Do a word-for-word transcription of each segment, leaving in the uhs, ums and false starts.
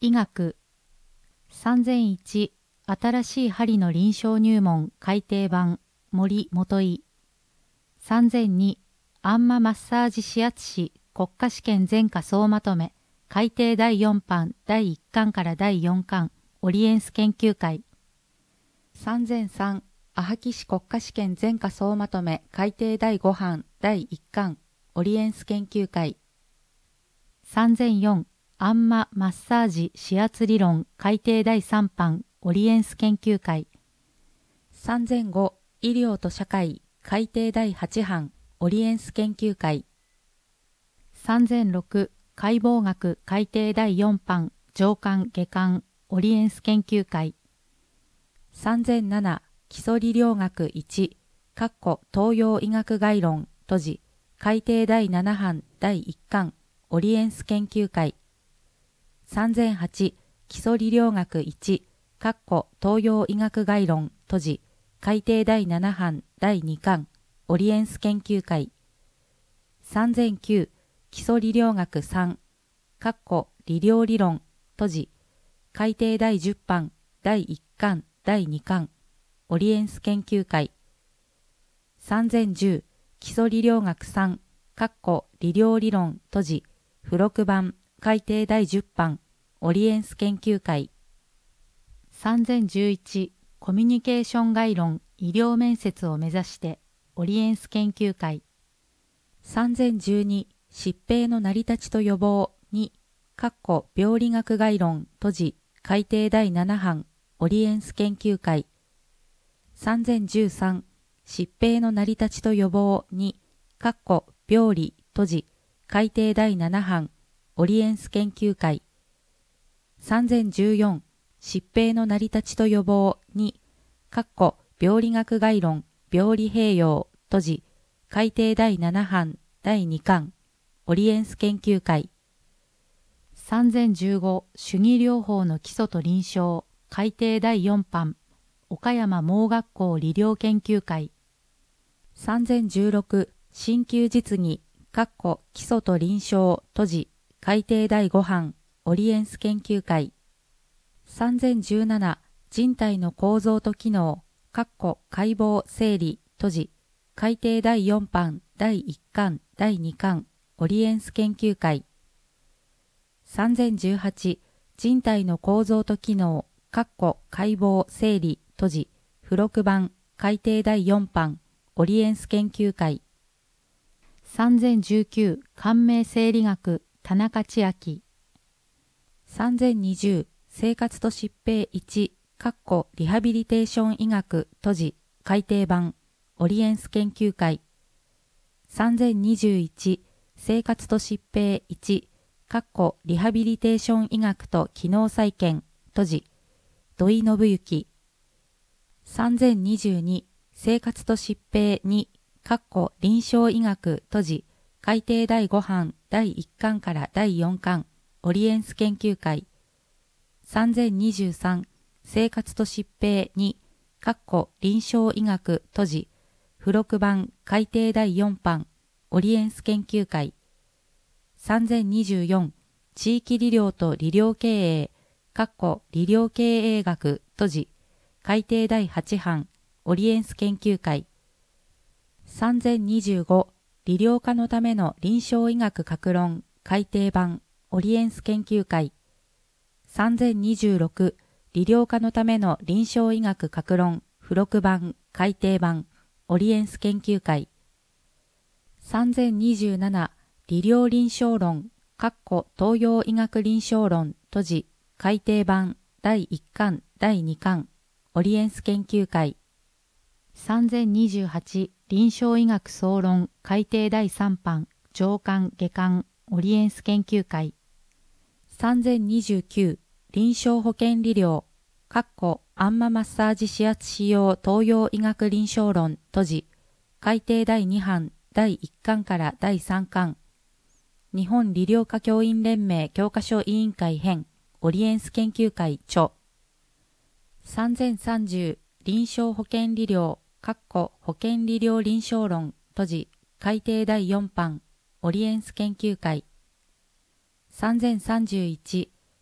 医学。さんぜんいち新しい針の臨床入門改訂版森元井。さんぜんにアンママッサージ指圧師国家試験全科総まとめ改訂だいよん版だいいっ巻からだいよん巻オリエンス研究会。さんぜんさんアハキ師国家試験全科総まとめ改訂だいご版だいいっ巻オリエンス研究会。さんぜんよんアンママッサージ指圧理論改訂だいさん版オリエンス研究会。さんぜんご医療と社会改訂だいはち版オリエンス研究会。さんぜんろく解剖学改訂だいよん版上巻下巻オリエンス研究会。さんぜんなな基礎理療学いち東洋医学概論閉じ改訂だいなな版だいいっ巻オリエンス研究会。さんぜんはち基礎理療学いち東洋医学概論閉じ改訂だいなな版だいに巻オリエンス研究会。さんぜんきゅう基礎理療学さん理療理論閉じ改訂だいじゅう版だいいっ巻だいに巻オリエンス研究会。さんぜんじゅう基礎理療学さん理療理論閉じ付録版改訂だいじゅう版オリエンス研究会。さんぜんじゅういちコミュニケーション概論医療面接を目指してオリエンス研究会。さんぜんじゅうに疾病の成り立ちと予防に病理学概論閉じ改訂だいなな版オリエンス研究会。さんぜんじゅうさん疾病の成り立ちと予防に病理閉じ改訂だいなな版オリエンス研究会。さんぜんじゅうよん疾病の成り立ちと予防に病理学概論病理併用閉じ改訂だいなな版だいに巻オリエンス研究会。さんぜんじゅうご主義療法の基礎と臨床改訂だいよん版岡山盲学校理療研究会。さんぜんじゅうろく鍼灸実技基礎と臨床閉じ改訂だいご版オリエンス研究会。さんぜんじゅうなな人体の構造と機能解剖生理閉じ改訂だいよん版だいいっ巻だいに巻オリエンス研究会。さんぜんじゅうはち人体の構造と機能解剖生理閉じ付録版改訂だいよん版オリエンス研究会。さんぜんじゅうきゅう感銘生理学田中千秋。さんぜんにじゅう生活と疾病いちリハビリテーション医学閉じ改訂版オリエンス研究会。さんぜんにじゅういち生活と疾病いちリハビリテーション医学と機能再建閉じ土井信之。さんぜんにじゅうに生活と疾病に臨床医学閉じ改訂だいご版だいいっ巻からだいよん巻オリエンス研究会。さんぜんにじゅうさん生活と疾病に臨床医学閉じ付録版改訂だいよん版オリエンス研究会。さんぜんにじゅうよん地域理療と理療経営理療経営学閉じ改訂だいはち版オリエンス研究会。さんぜんにじゅうご理療家のための臨床医学各論改訂版オリエンス研究会。さんぜんにじゅうろく理療家のための臨床医学各論付録版改訂版オリエンス研究会。さんぜんにじゅうなな理療臨床論東洋医学臨床論閉じ改訂版だいいっ巻だいに巻オリエンス研究会。さんぜんにじゅうはち臨床医学総論改訂だいさん版上巻下巻オリエンス研究会。さんぜんにじゅうきゅう臨床保険理療アンママッサージ指圧使用東洋医学臨床論閉じ改訂だいに版だいいっ巻からだいさん巻日本理療科教員連盟教科書委員会編オリエンス研究会著。さんぜんさんじゅう臨床保険理療保険理療臨床論閉じ改訂だいよん版オリエンス研究会。さんぜんさんじゅういち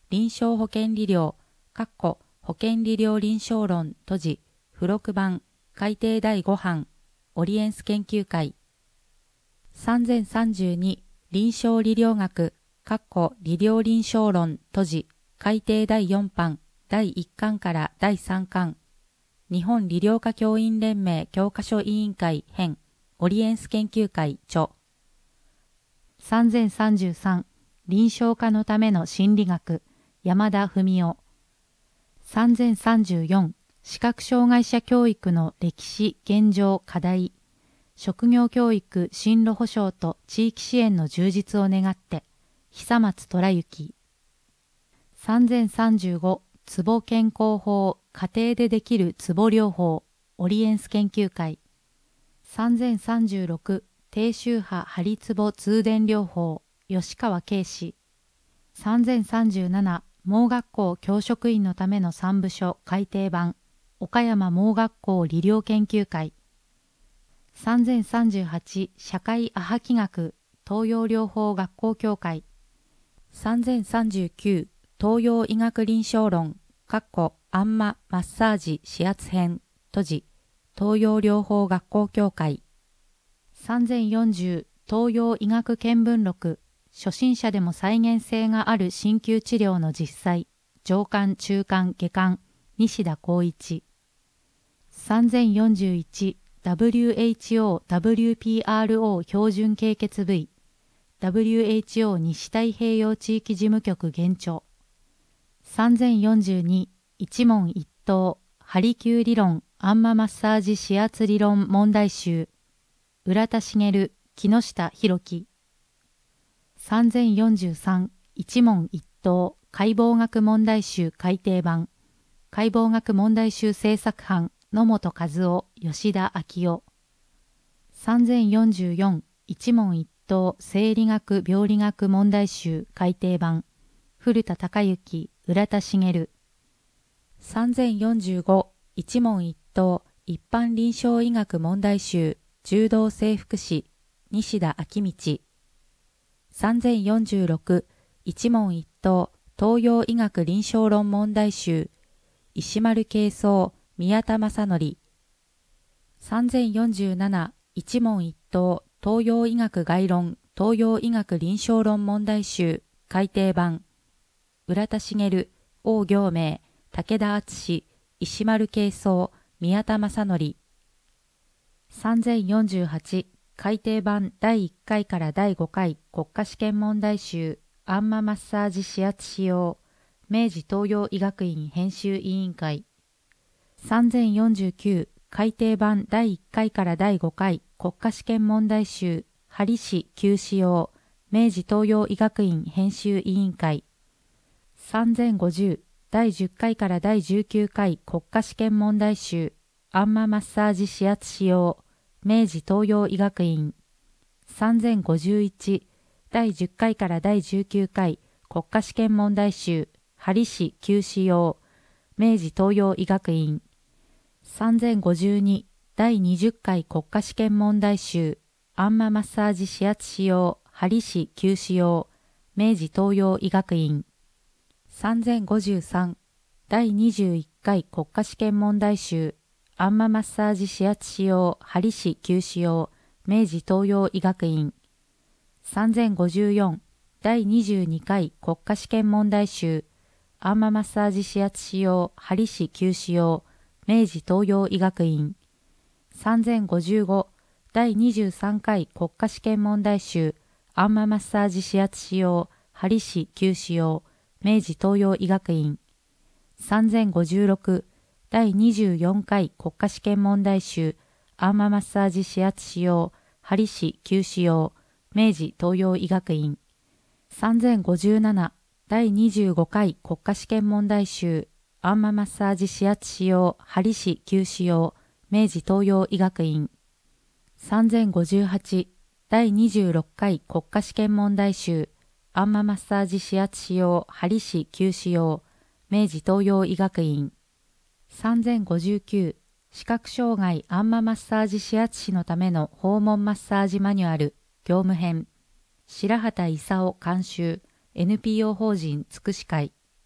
臨床保険理療、括弧保険理療臨床論閉じ、付録版、改訂だいご版、オリエンス研究会。さんぜんさんじゅうに、臨床理療学、括弧理療臨床論閉じ、改訂だいよん版、だいいっ巻からだいさん巻。日本理療科教員連盟教科書委員会編、オリエンス研究会著。さんぜんさんじゅうさん、臨床家のための心理学、山田文夫。さんぜんさんじゅうよん、視覚障害者教育の歴史、現状、課題。職業教育、進路保障と地域支援の充実を願って、久松虎之。さんぜんさんじゅうご、つぼ健康法、家庭でできるつぼ療法、オリエンス研究会。さんぜんさんじゅうろく、低周波針つぼ通電療法、吉川啓氏。さんぜんさんじゅうなな、盲学校教職員のための三部書改訂版、岡山盲学校理療研究会。さんぜんさんじゅうはち、社会アハ気学、東洋療法学校協会。さんぜんさんじゅうきゅう、東洋医学臨床論、括弧アンママッサージ指圧編、閉じ、東洋療法学校協会。さんぜんよんじゅう、東洋医学見聞録、初心者でも再現性がある鍼灸治療の実際、上巻、中巻、下巻、西田光一。さんぜんよんじゅういち、ダブリューエイチオー ダブリューピーアールオー 標準経血部位、ダブリューエイチオー 西太平洋地域事務局原著。さんぜんよんじゅうに、一問一答、ハリキュー理論、アンママッサージ指圧理論問題集、浦田茂、木下弘樹。さんぜんよんじゅうさん、一問一答、解剖学問題集改訂版、解剖学問題集制作班、野本和夫、吉田昭夫。さんぜんよんじゅうよん、一問一答、生理学病理学問題集改訂版、古田孝之、浦田茂。さんぜんよんじゅうご、一問一答、一般臨床医学問題集、柔道整復師、西田明道。さんぜんよんじゅうろく、一問一答、東洋医学臨床論問題集、石丸慶三、宮田正則。さんぜんよんじゅうなな、一問一答、東洋医学概論、東洋医学臨床論問題集、改訂版。浦田茂、王行明、武田敦、石丸慶三、宮田正則。さんぜんよんじゅうはち、改訂版だいいっ回からだいご回国家試験問題集、アンママッサージ指圧使用、明治東洋医学院編集委員会。さんぜんよんじゅうきゅう、改訂版だいいっ回からだいご回国家試験問題集、針師休止用、明治東洋医学院編集委員会。さんぜんごじゅう、だいじゅっ回からだいじゅうきゅう回国家試験問題集、アンママッサージ指圧使用、明治東洋医学院。さんぜんごじゅういち、だいじゅっ回からだいじゅうきゅう回国家試験問題集、針師休止用、明治東洋医学院。さんぜんごじゅうに、だいにじゅっ回国家試験問題集、アンママッサージ指圧使用、針師休止用、明治東洋医学院。さんぜんごじゅうさん、だいにじゅういっ回国家試験問題集、アンママッサージ指圧使用、針師休止用、明治東洋医学院。さんぜんごじゅうよん、だいにじゅうに回国家試験問題集、アンママッサージ指圧使用、針師休止用、明治東洋医学院。さんぜんごじゅうご、だいにじゅうさん回国家試験問題集、アンママッサージ指圧使用、針師休止用、明治東洋医学院。さんぜんごじゅうろく、だいにじゅうよん回国家試験問題集、アンママッサージ指圧使用、針師休止用、明治東洋医学院。さんぜんごじゅうなな、だいにじゅうご回国家試験問題集、アンママッサージ指圧使用、針師休止用、明治東洋医学院。さんぜんごじゅうはち、だいにじゅうろっ回国家試験問題集、アンママッサージ指圧使用、針師休止用、明治東洋医学院。さんぜんごじゅうきゅう、視覚障害アンママッサージ指圧師のための訪問マッサージマニュアル、業務編。白畑勲監修、エヌピーオー 法人つくし会。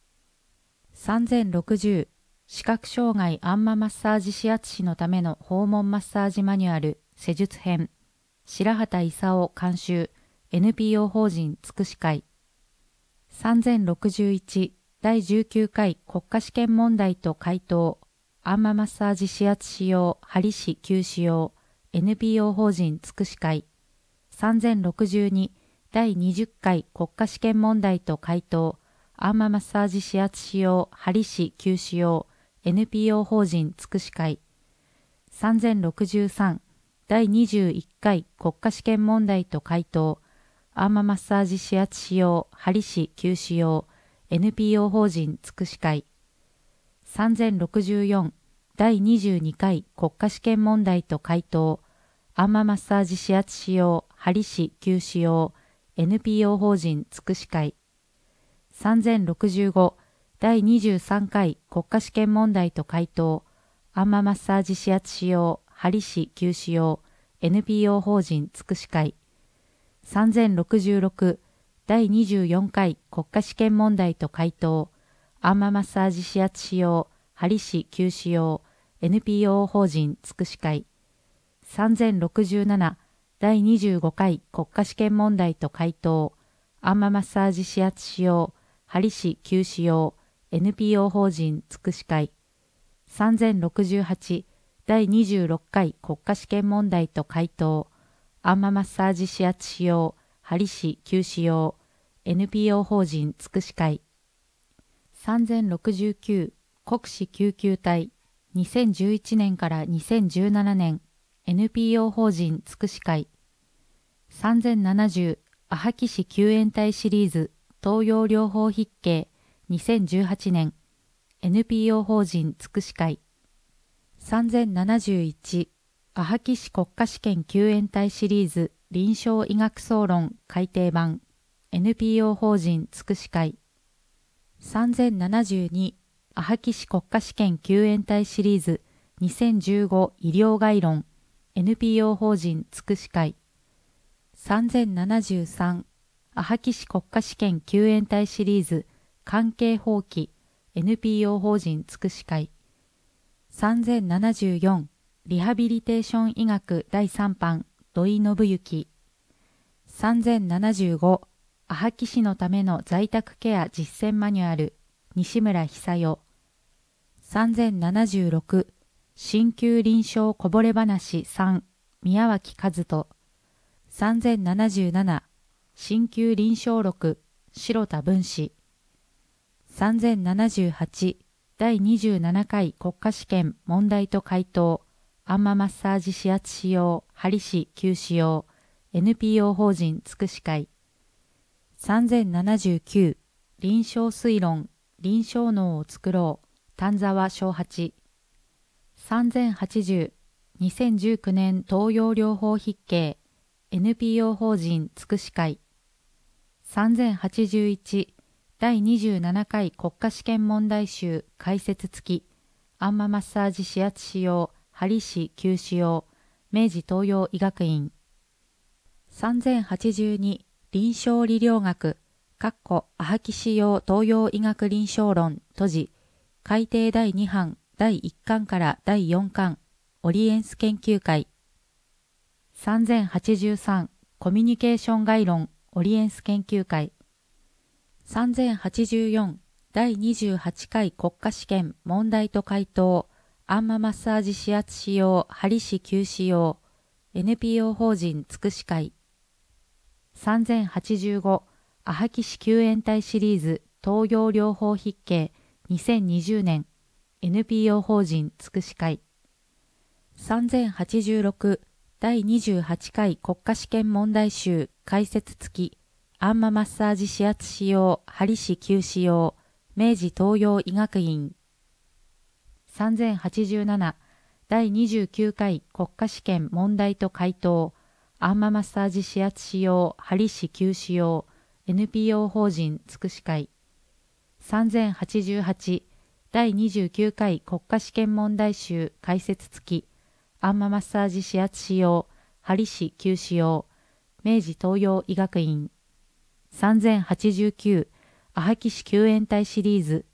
さんぜんろくじゅう視覚障害あんまマッサージ指圧師のための訪問マッサージマニュアル施術編白畑勲監修 エヌピーオー 法人つくし会さんぜんろくじゅういちだいじゅうきゅうかい国家試験問題と回答あんまマッサージ指圧師用針師休止用 エヌピーオー 法人つくし会さんぜんろくじゅうにだいにじゅっかい国家試験問題と回答あんまマッサージ指圧師用針師休止用 エヌピーオー 法人つくし会さんぜんろくじゅうさんだいにじゅういっかい国家試験問題と回答あんまマッサージ指圧師用針師休止用 エヌピーオー 法人つくし会さんぜんろくじゅうよんだいにじゅうにかい国家試験問題と回答あんまマッサージ指圧師用針師休止用 エヌピーオー 法人つくし会さんぜんろくじゅうごだいにじゅうさんかい国家試験問題と回答あんまマッサージ指圧師用針師休止用 エヌピーオー 法人つくし会さんぜんろくじゅうろくだいにじゅうよんかい国家試験問題と回答あんまマッサージ指圧師用針師休止用 エヌピーオー 法人つくし会さんぜんろくじゅうななだいにじゅうごかい国家試験問題と回答あんまマッサージ指圧師用針師休止用 エヌピーオー 法人つくし会さんぜんろくじゅうはちだいにじゅうろっかい国家試験問題と回答あんまマッサージ指圧師用針師休止用 エヌピーオー 法人つくし会さんぜんろくじゅうきゅう国試救急隊にせんじゅういちねんからにせんじゅうななねん エヌピーオー 法人つくし会さんぜんななじゅうアハキ市救援隊シリーズ東洋療法筆記にせんじゅうはちねん エヌピーオー 法人つくし会さんぜんななじゅういちアハキ市国家試験救援隊シリーズ臨床医学総論改訂版 エヌピーオー 法人つくし会さんぜんななじゅうにアハキ市国家試験救援隊シリーズにせんじゅうご医療概論 エヌピーオー 法人つくし会さんぜんななじゅうさんアハキ市国家試験救援隊シリーズ関係法規 エヌピーオー 法人つくし会さんぜんななじゅうよんリハビリテーション医学だいさん版土井信之さんぜんななじゅうごアハキ市のための在宅ケア実践マニュアル西村久代さんぜんななじゅうろく鍼灸臨床こぼれ話さん宮脇和人さんぜんななじゅうなな鍼灸臨床録白田文史さんぜんななじゅうはちだいにじゅうななかい国家試験問題と回答あんまマッサージ指圧師用針師休止用 エヌピーオー 法人つくし会さんぜんななじゅうきゅう臨床推論臨床脳を作ろう丹沢正八さんぜんはちじゅうにせんじゅうきゅうねん東洋療法筆記 エヌピーオー 法人つくし会さんぜんはちじゅういちだいにじゅうななかい国家試験問題集解説付きあんまマッサージ指圧師用針師休止用明治東洋医学院さんぜんはちじゅうに臨床理療学アハキ市用東洋医学臨床論閉じ改訂だいに版だいいっかんからだいよんかんオリエンス研究会さんぜんはちじゅうさんコミュニケーション概論オリエンス研究会さんぜんはちじゅうよんだいにじゅうはちかい国家試験問題と回答あんまマッサージ指圧師用針師休止用 エヌピーオー 法人つくし会さんぜんはちじゅうごアハキ市救援隊シリーズ東洋療法筆記にせんにじゅうねん エヌピーオー 法人つくし会さんぜんはちじゅうろくだいにじゅうはちかい国家試験問題集解説付きあんまマッサージ指圧師用針師休止用明治東洋医学院さんぜんはちじゅうななだいにじゅうきゅうかい国家試験問題と回答あんまマッサージ指圧師用針師休止用 エヌピーオー 法人つくし会さんぜんはちじゅうはちだいにじゅうきゅうかい国家試験問題集解説付きあんまマッサージ指圧師用針師休止用明治東洋医学院さんぜんはちじゅうきゅうアハキ市救援隊シリーズ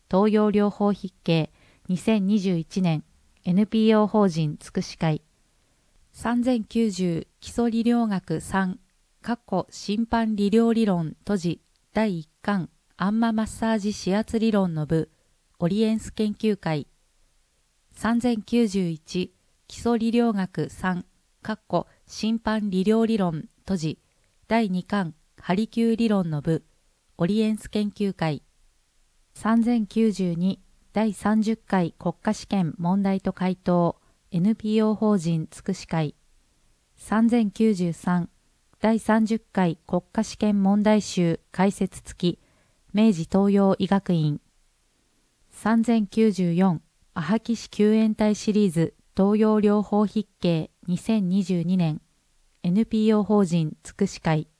東洋療法筆記にせんにじゅういちねん エヌピーオー 法人つくし会さんぜんきゅうじゅう基礎理療学さん審判理療理論閉じだいいっ巻アンママッサージ指圧理論の部オリエンス研究会さんぜんきゅうじゅういち基礎理療学さん審判理療理論閉じだいに巻ハリキュー理論の部オリエンス研究会さんぜんきゅうじゅうにだいさんじゅっ回国家試験問題と回答 エヌピーオー 法人つくし会さんぜんきゅうじゅうさんだいさんじゅっ回国家試験問題集解説付き明治東洋医学院さんぜんきゅうじゅうよんアハキシ救援隊シリーズ東洋療法筆記にせんにじゅうにねん エヌピーオー 法人つくし会